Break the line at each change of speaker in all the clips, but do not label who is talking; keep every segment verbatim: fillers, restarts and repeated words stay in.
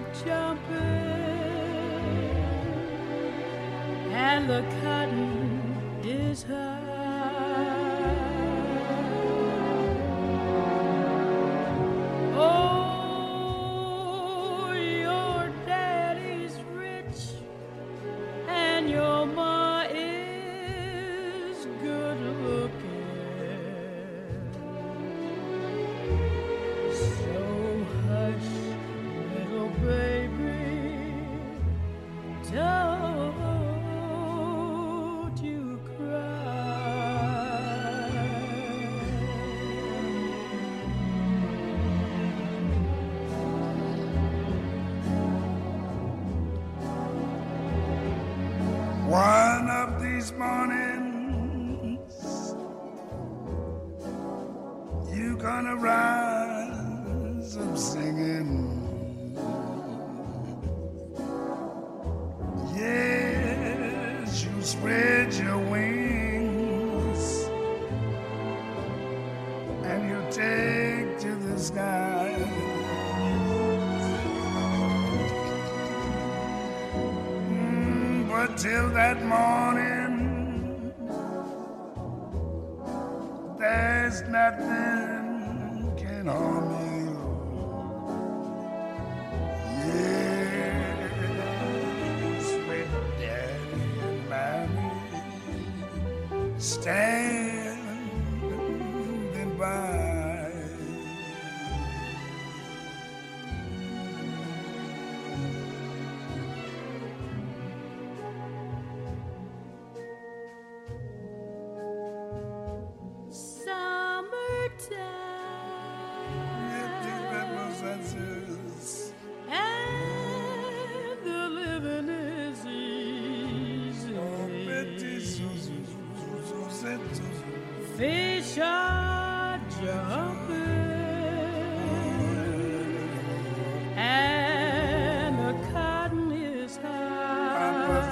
jumping, and the cotton is high. Oh, your daddy's rich, and your ma is good looking. So hush, little baby, don't you cry.
One of these mornings, you gonna rise up singing. Yes, you spread your wings and you take to the sky. Mm, but till that morning, there's nothing can harm you. Standing by.
Summertime, and the living is easy. Fish are jumping, and the cotton is high.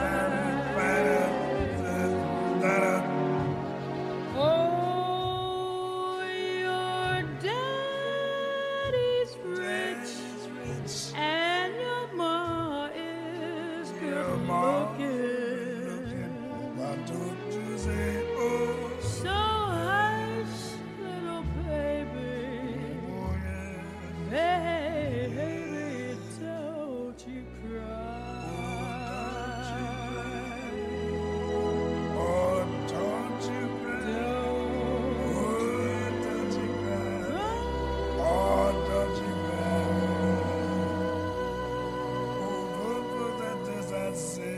Oh, your daddy's rich, and your ma is good looking.
Why don't you say, oh,
So hush, little baby,
oh yeah.
baby, don't you cry.
Oh, don't you cry. Oh, don't you cry. Oh, don't you cry. Oh, what that does I say?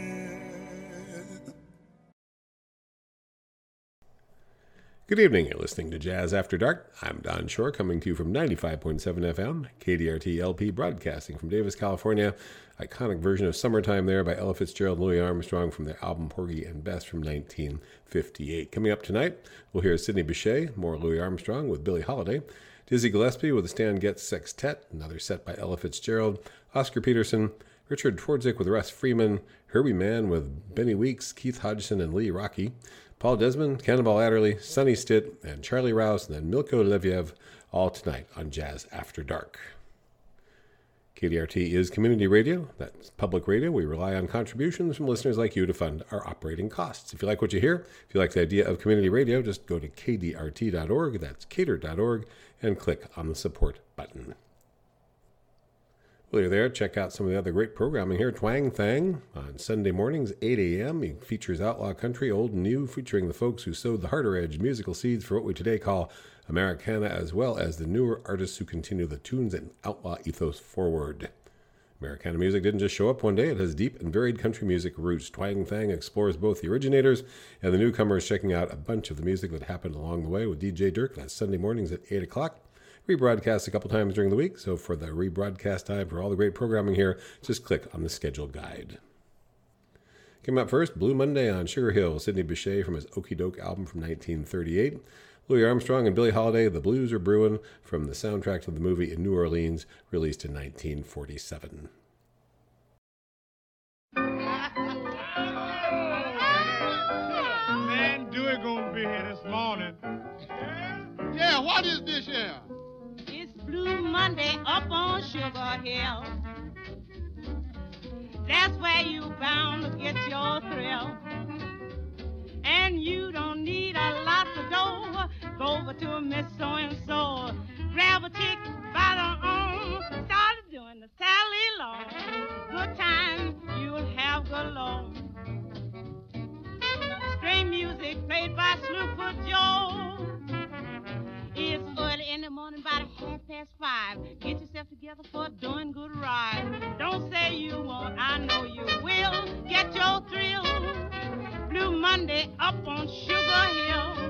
Good evening. You're listening to Jazz After Dark. I'm Don Shore, coming to you from ninety-five point seven F M, K D R T L P, broadcasting from Davis, California. Iconic version of Summertime there by Ella Fitzgerald and Louis Armstrong from their album Porgy and Bess from nineteen fifty-eight. Coming up tonight, we'll hear Sidney Bechet, more Louis Armstrong with Billie Holiday, Dizzy Gillespie with the Stan Getz Sextet, another set by Ella Fitzgerald, Oscar Peterson, Richard Twardzik with Russ Freeman, Herbie Mann with Benny Weeks, Keith Hodgson, and Lee Rocky, Paul Desmond, Cannonball Adderley, Sonny Stitt, and Charlie Rouse, and then Milko Leviev, all tonight on Jazz After Dark. K D R T is community radio. That's public radio. We rely on contributions from listeners like you to fund our operating costs. If you like what you hear, if you like the idea of community radio, just go to K D R T dot org, that's cater dot org, and click on the support button. While you're there, check out some of the other great programming here. Twang Thang on Sunday mornings, eight a.m. It features outlaw country, old and new, featuring the folks who sowed the harder edge musical seeds for what we today call Americana, as well as the newer artists who continue the tunes and outlaw ethos forward. Americana music didn't just show up one day. It has deep and varied country music roots. Twang Thang explores both the originators and the newcomers, checking out a bunch of the music that happened along the way with D J Dirk. That's Sunday mornings at eight o'clock. Rebroadcast a couple times during the week, so for the rebroadcast time for all the great programming here, just click on the schedule guide. Came up first, Blue Monday on Sugar Hill, Sidney Bechet from his Okie Doke album from nineteen thirty-eight. Louis Armstrong and Billie Holiday, The Blues Are Brewin', from the soundtrack to the movie In New Orleans, released in nineteen forty-seven.
Man, Dewey gonna be here this morning. Yeah, what is this here?
It's Blue Monday up on Sugar Hill. That's where you bound to get your thrill. And you don't need a lot of dough. Go over to Miss So-and-so. Grab a chick by the arm. Started doing the Sally Law. Good times you'll have galore. String music played by Snooper Joe. It's early in the morning, about a half past five. Get yourself together for a doing good ride. Don't say you won't, I know you will. Get your thrill. Blue Monday up on Sugar Hill.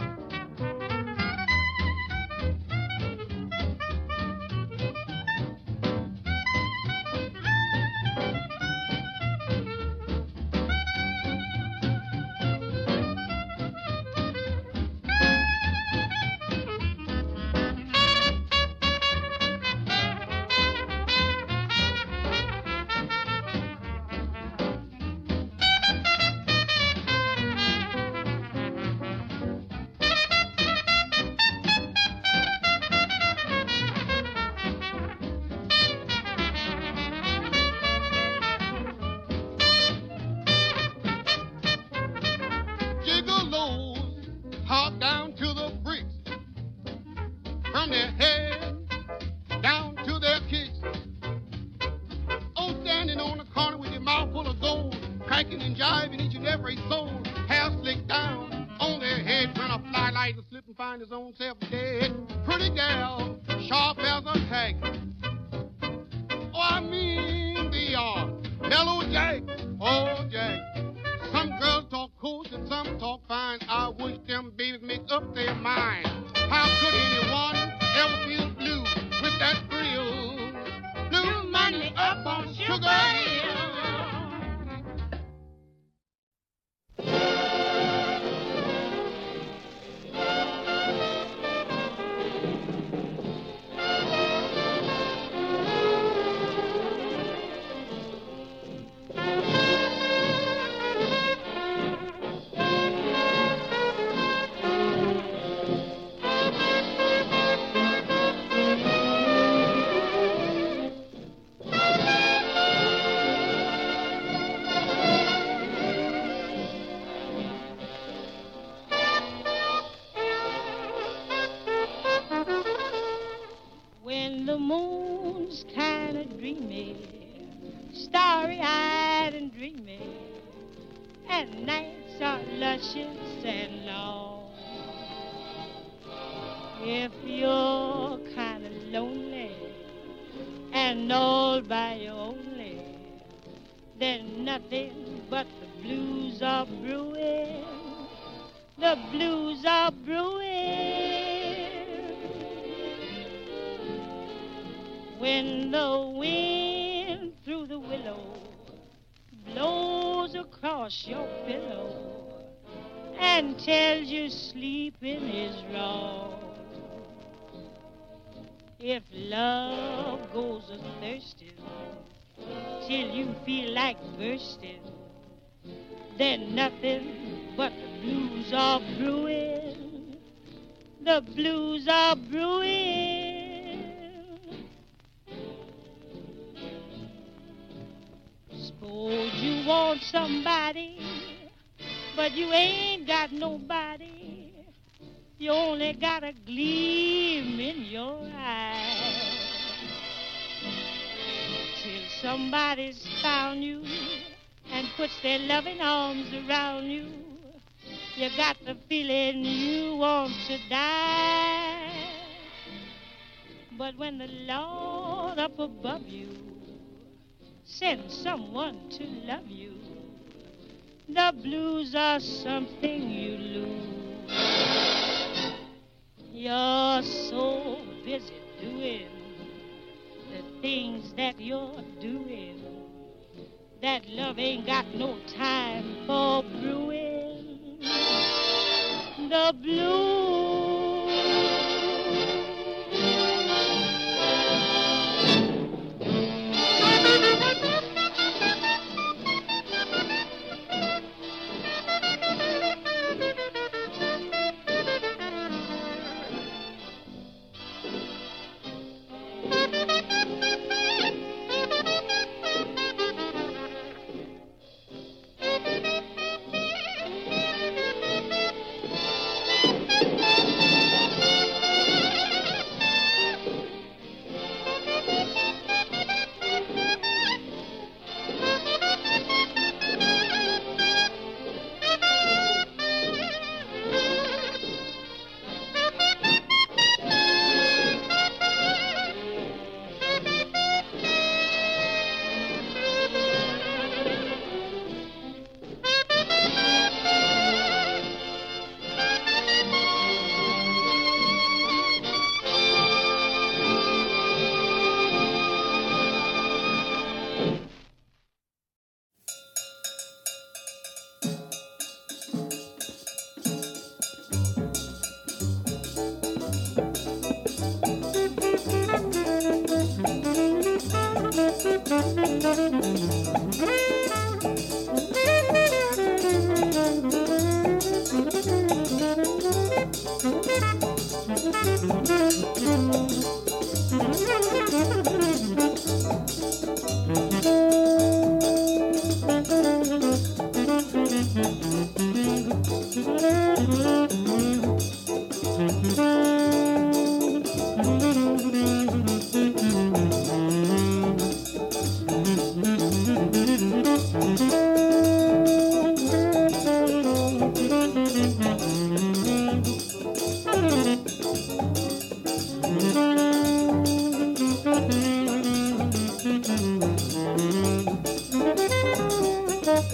If love goes a-thirsting till you feel like bursting, then nothing but the blues are brewing. The blues are brewing. Suppose you want somebody, but you ain't got nobody. You only got a gleam in your eye. Till somebody's found you and puts their loving arms around you, you got the feeling you want to die. But when the Lord up above you sends someone to love you, the blues are something you lose. You're so busy doing the things that you're doing that love ain't got no time for brewing. The blues.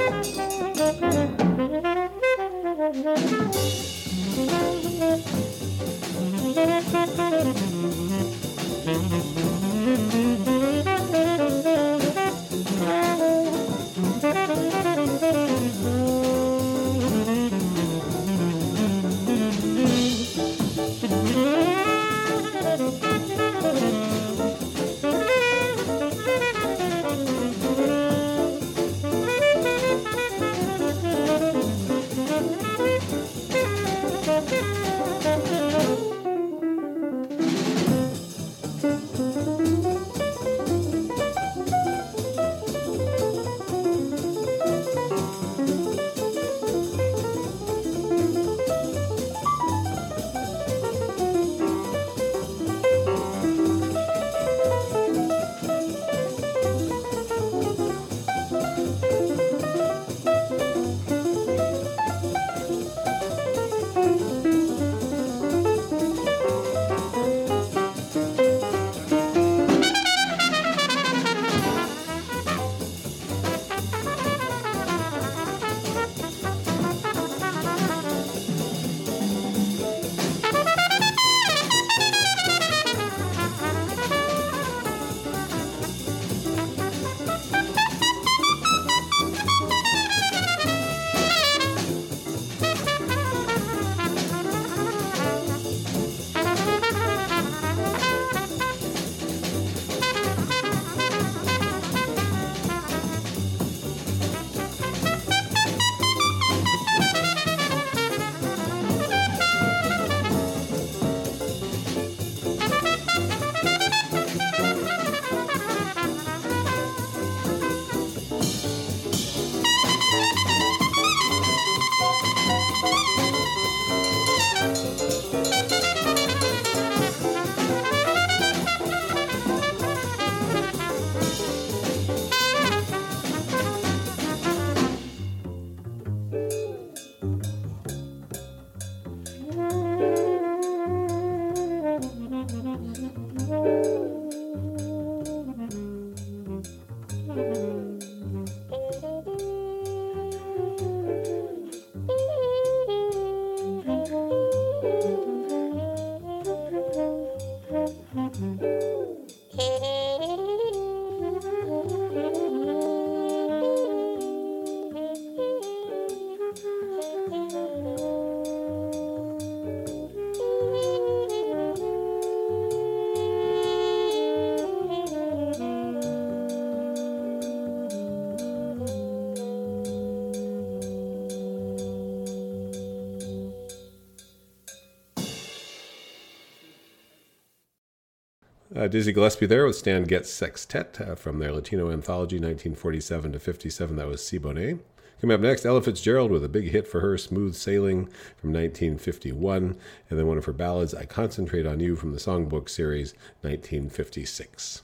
Uh, Dizzy Gillespie there with Stan Getz Sextet uh, from their Latino anthology nineteen forty-seven to fifty-seven. That was Siboney. Coming up next, Ella Fitzgerald with a big hit for her, Smooth Sailing from nineteen fifty-one. And then one of her ballads, I Concentrate on You from the Songbook series, nineteen fifty-six.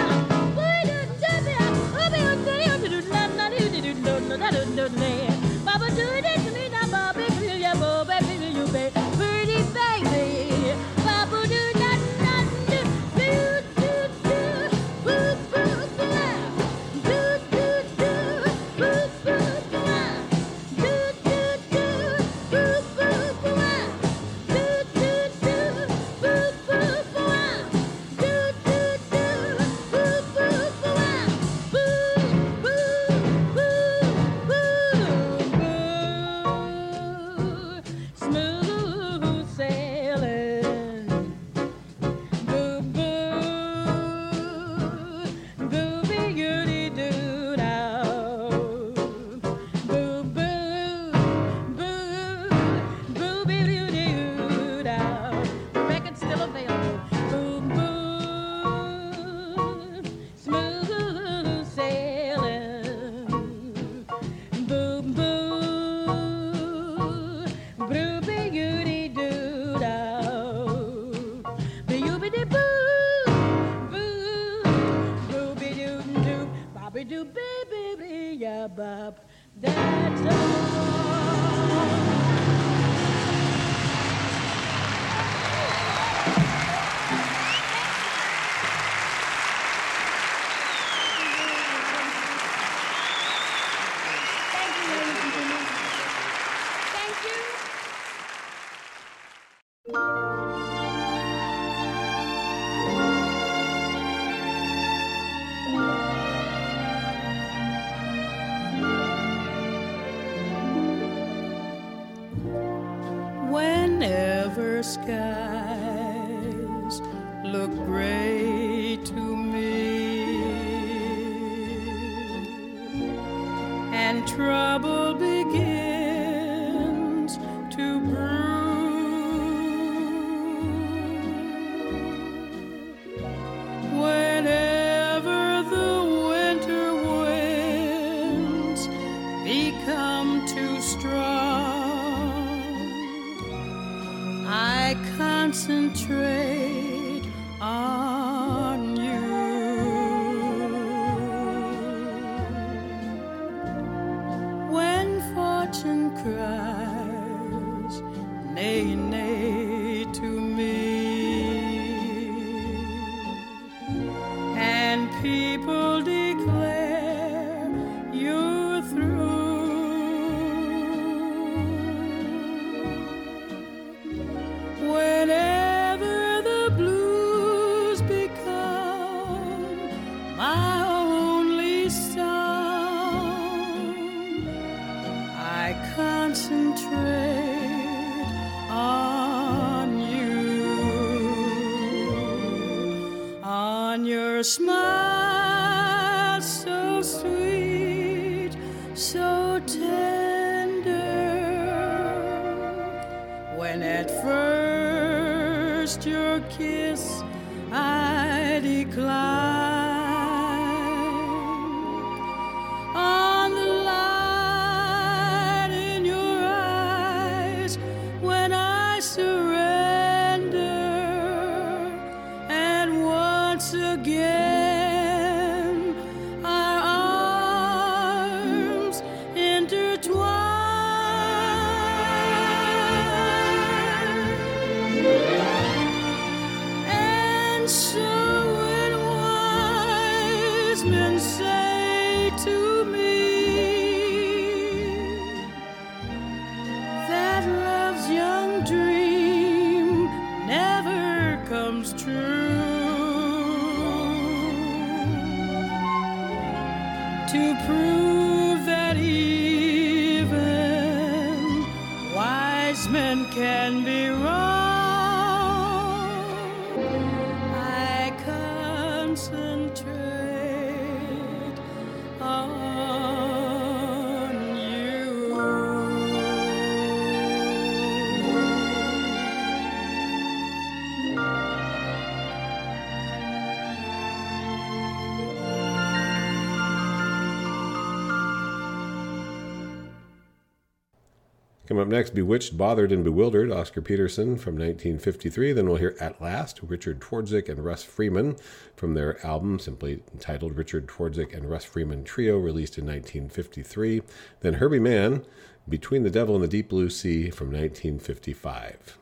Ba Baba do it to me now, Bobby, feel ya, Bobby, feel you, baby, pretty baby. Baba do nothing, nothing, do, do, do, do, boo, boo, boo, do, do, do, boo, boo, boo, do, do, do, boo, boo, boo, do, do, do, boo, boo, boo, do, do, do, boo, boo, boo, boo, boo, boo, boo, smooth sailing. Boo boo, booby goody doo now. Boo boo, boo, booby goody doo now. The record's still available. Boo boo, smooth sailing. Boo boo, booby goody doo now. Be-oo-be-de-boo, boo, boo-be-doo-doo, bobby-doo, baby-be-ya-bop. That's all. Thank you, ladies and gentlemen. Thank you.
Whenever skies look gray to me and trouble begins to brew, whenever the winter winds become too strong, I concentrate on you. When fortune cries, nay, nay to me, and people declare you're through, whenever the blues become my only song, I concentrate on you, on your smile so sweet, so tender, when at first your kiss I decline, on the light in your eyes when I surrender, and once again our arms intertwine. And so when wise men say to me that love's young dream never comes true, to prove that even wise men can be wrong, I concentrate on you.
Coming up next, Bewitched, Bothered, and Bewildered, Oscar Peterson from nineteen fifty-three. Then we'll hear At Last, Richard Twardzik and Russ Freeman from their album simply entitled Richard Twardzik and Russ Freeman Trio, released in nineteen fifty-three. Then Herbie Mann, Between the Devil and the Deep Blue Sea from nineteen fifty-five.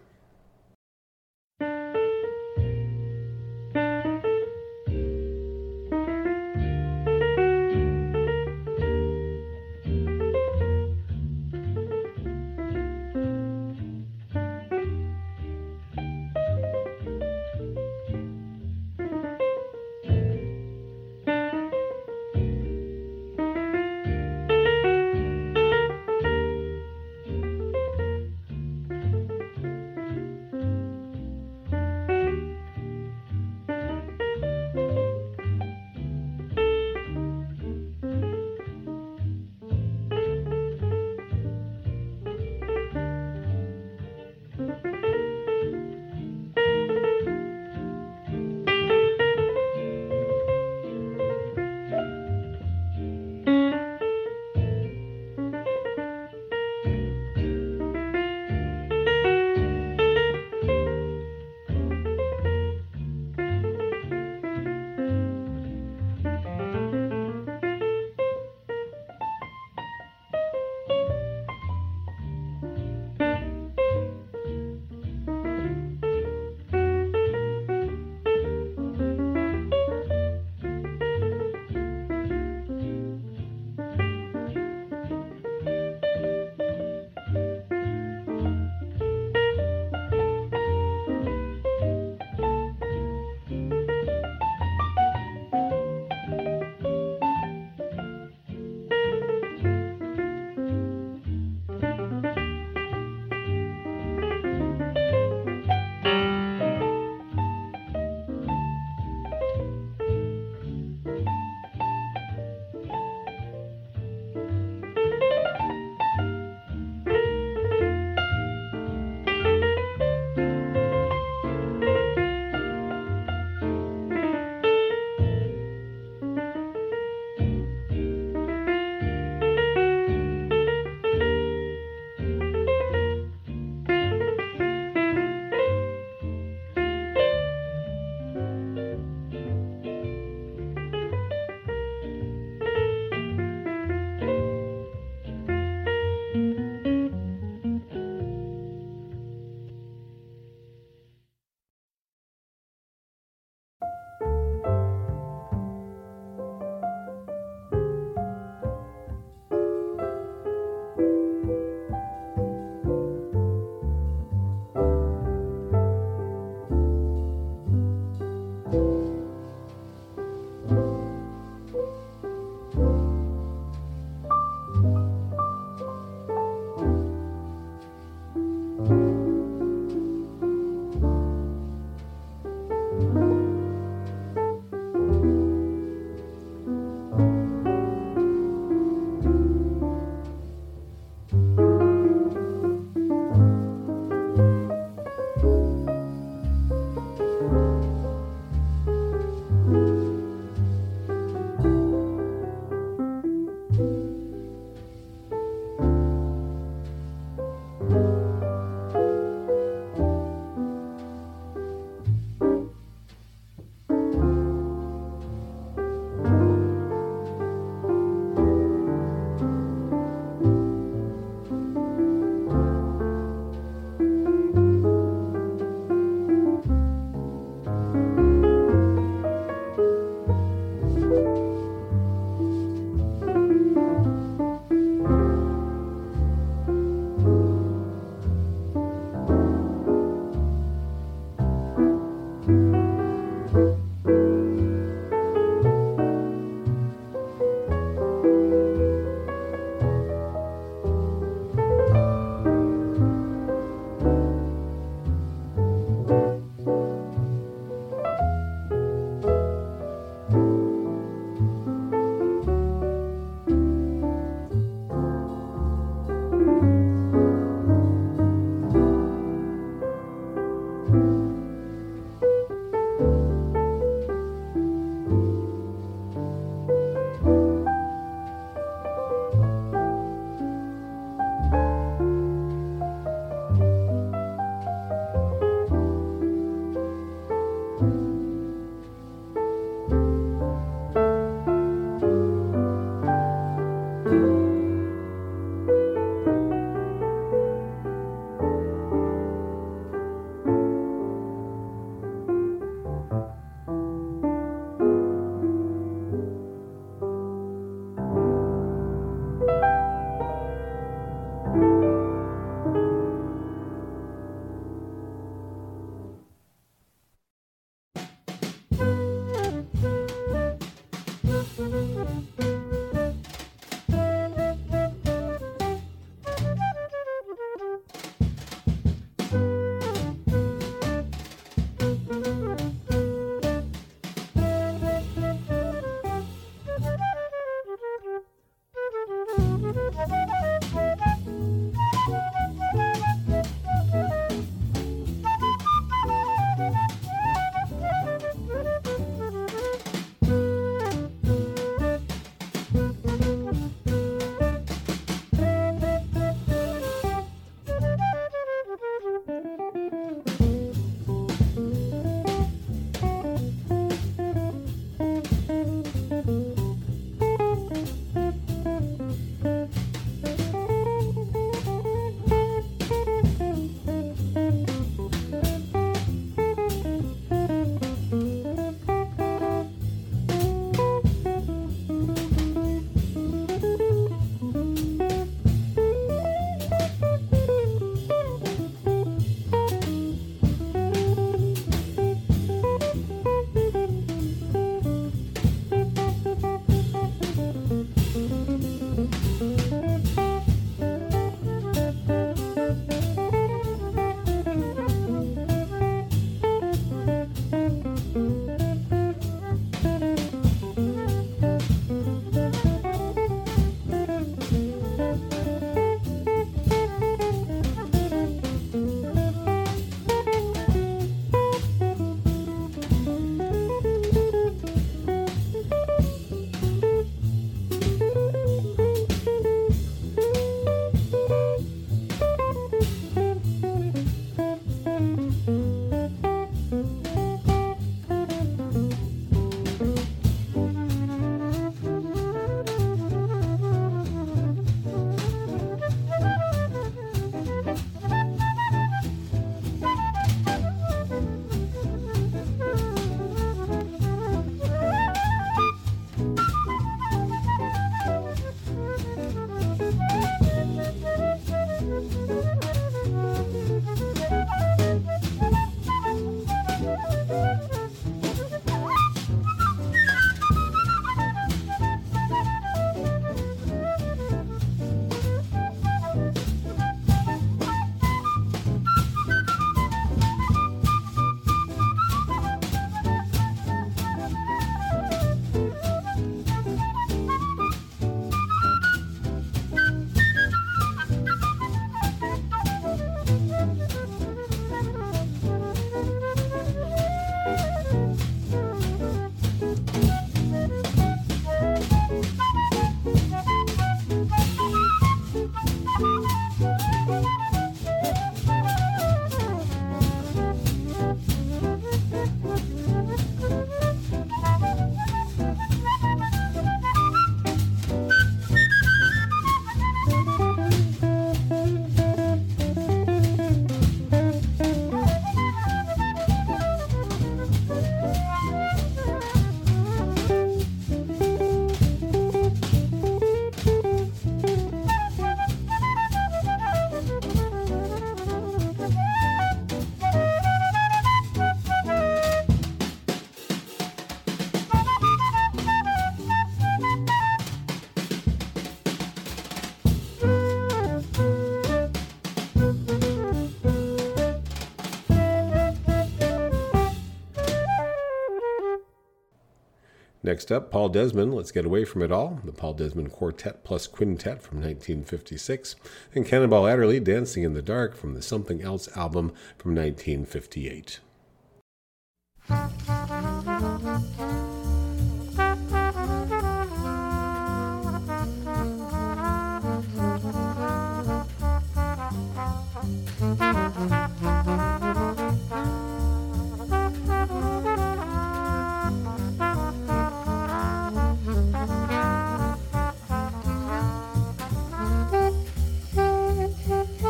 Next up, Paul Desmond, Let's Get Away From It All, the Paul Desmond Quartet plus Quintet from nineteen fifty-six, and Cannonball Adderley, Dancing in the Dark from the Something Else album from nineteen fifty-eight.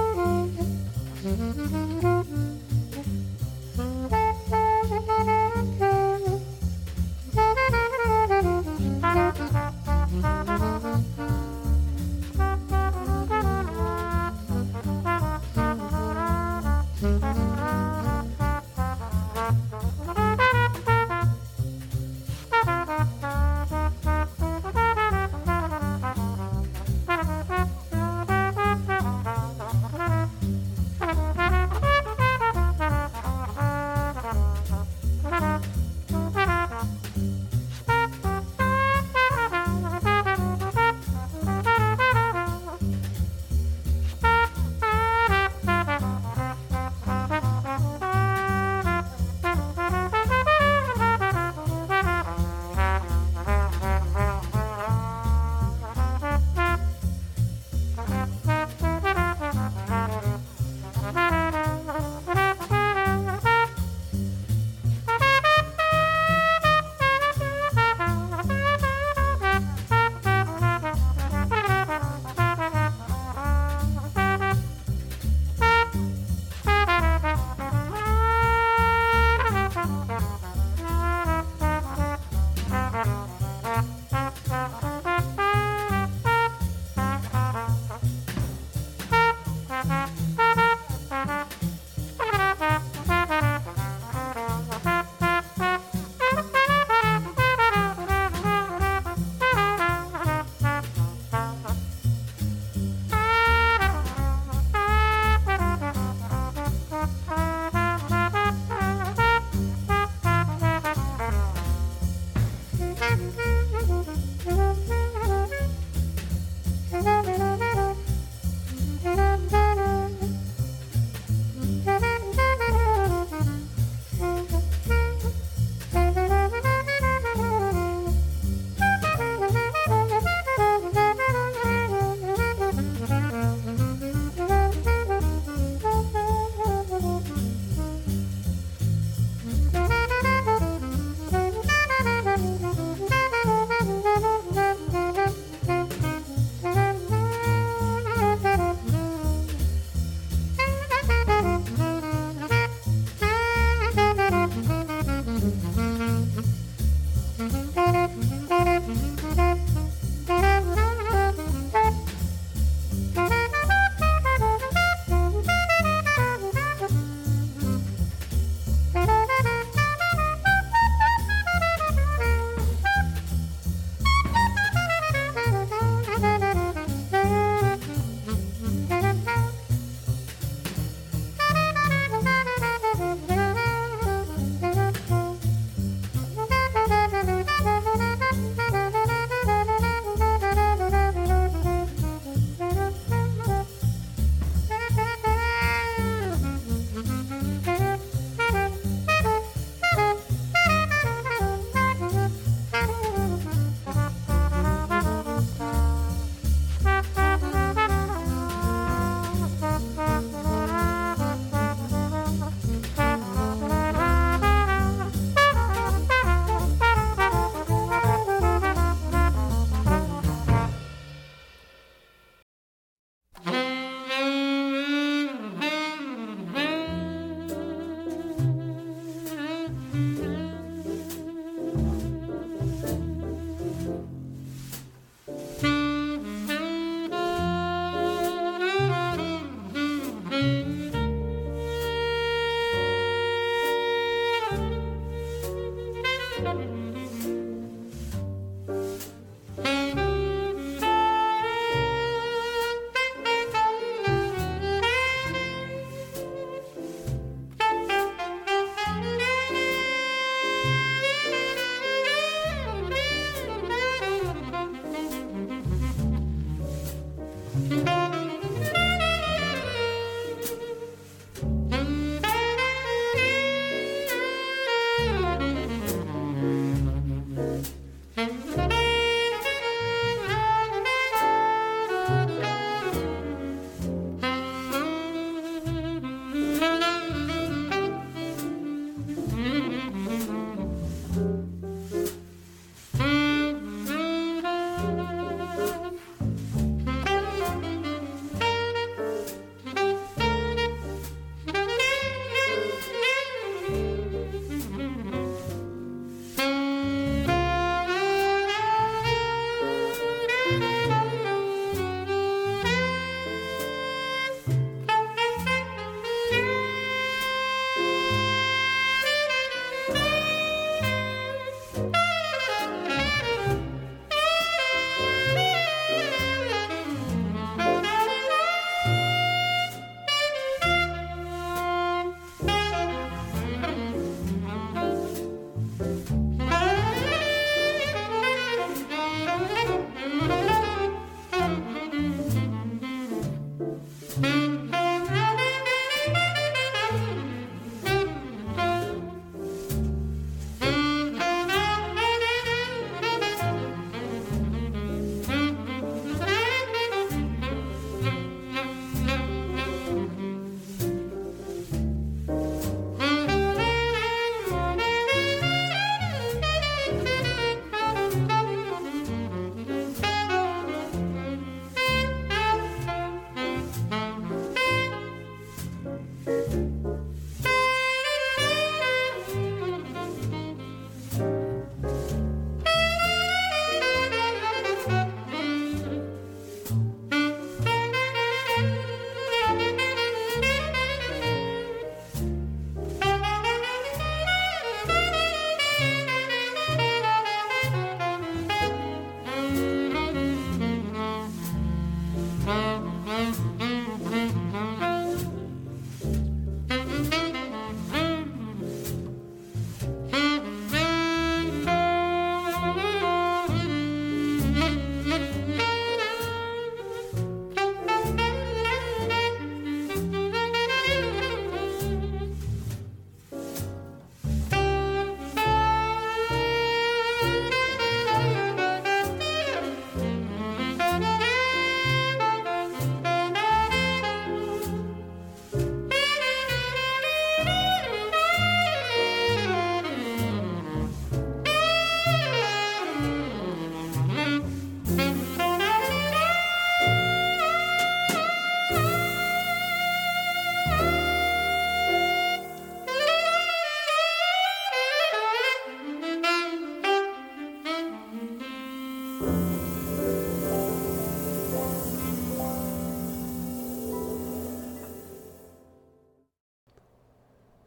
Thank you.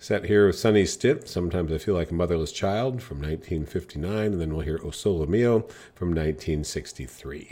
Set here with Sonny Stitt, Sometimes I Feel Like a Motherless Child from nineteen fifty-nine, and then we'll hear O Sole Mio from nineteen sixty-three.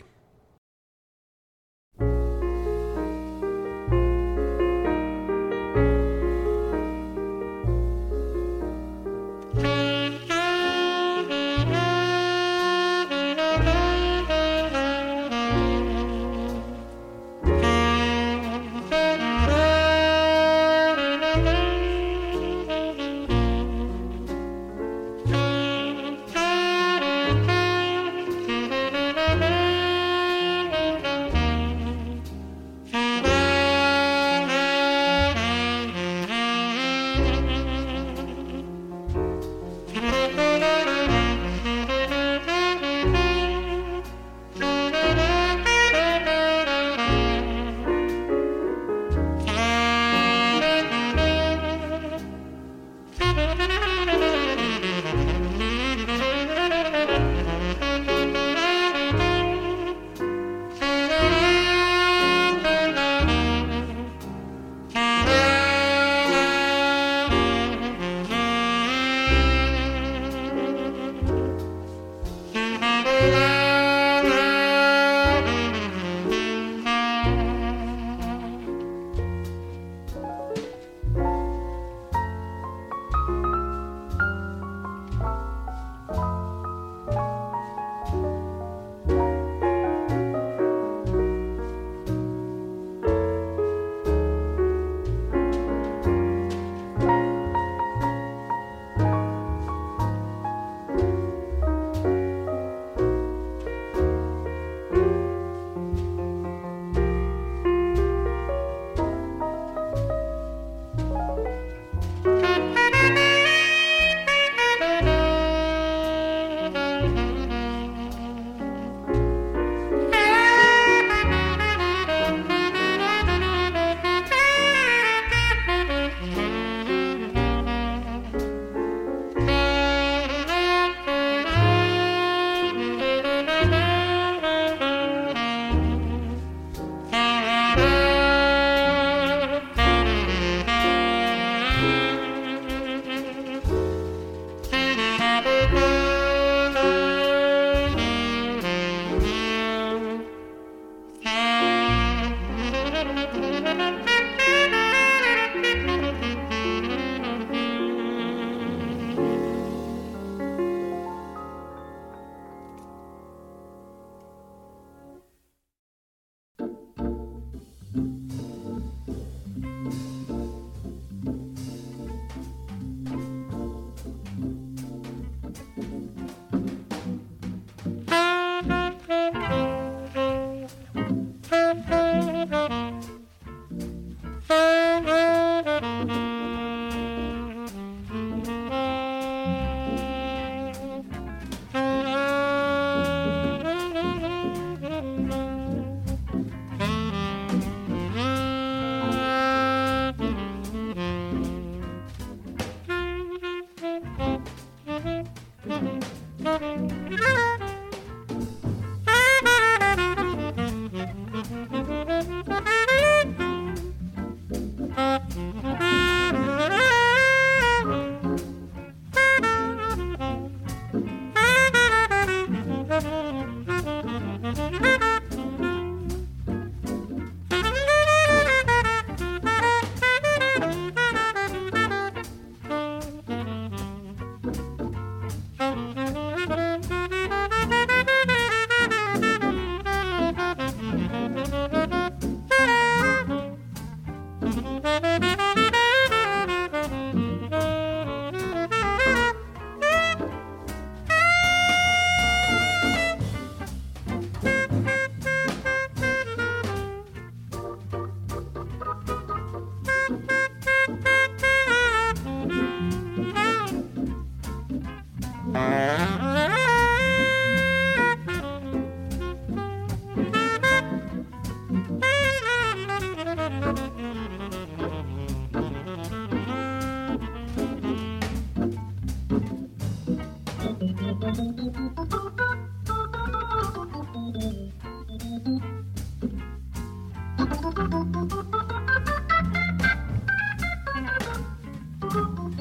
Thank you.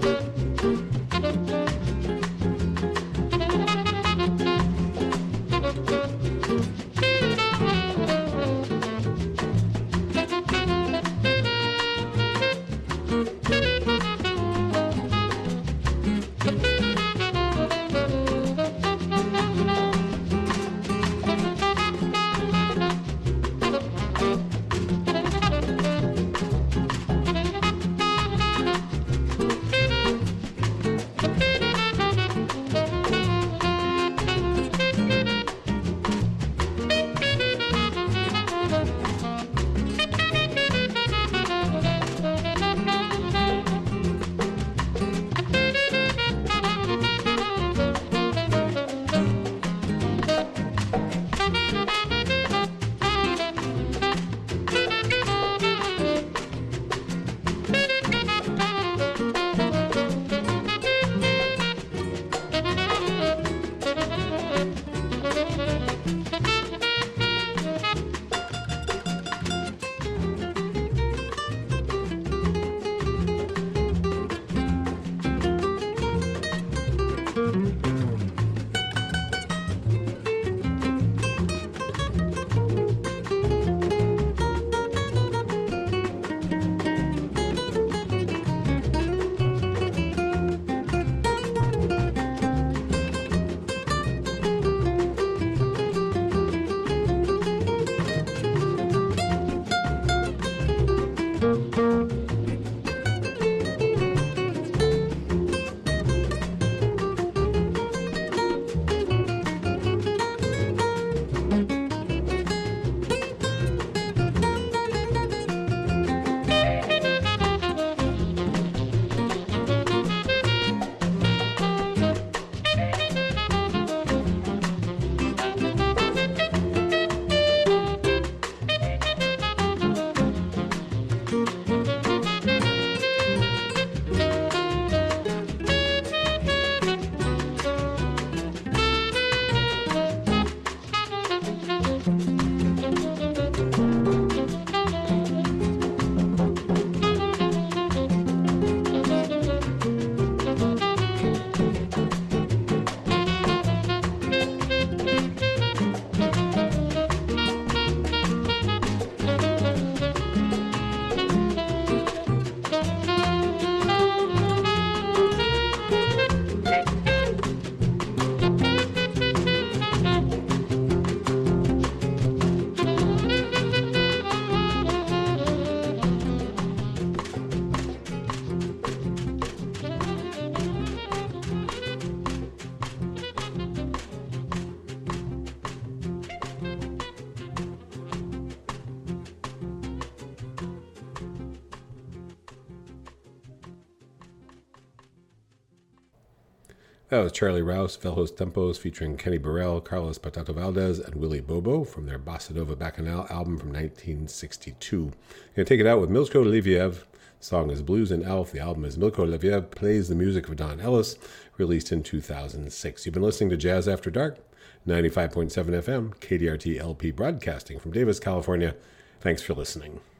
That was Charlie Rouse, Velhos Tempos, featuring Kenny Burrell, Carlos Patato Valdez, and Willie Bobo from their Bossa Nova Bacchanal album from nineteen sixty-two. I'm going to take it out with Milko Leviev. The song is Blues and Elf. The album is Milko Leviev Plays the Music of Don Ellis, released in two thousand six. You've been listening to Jazz After Dark, ninety-five point seven F M, K D R T L P broadcasting from Davis, California. Thanks for listening.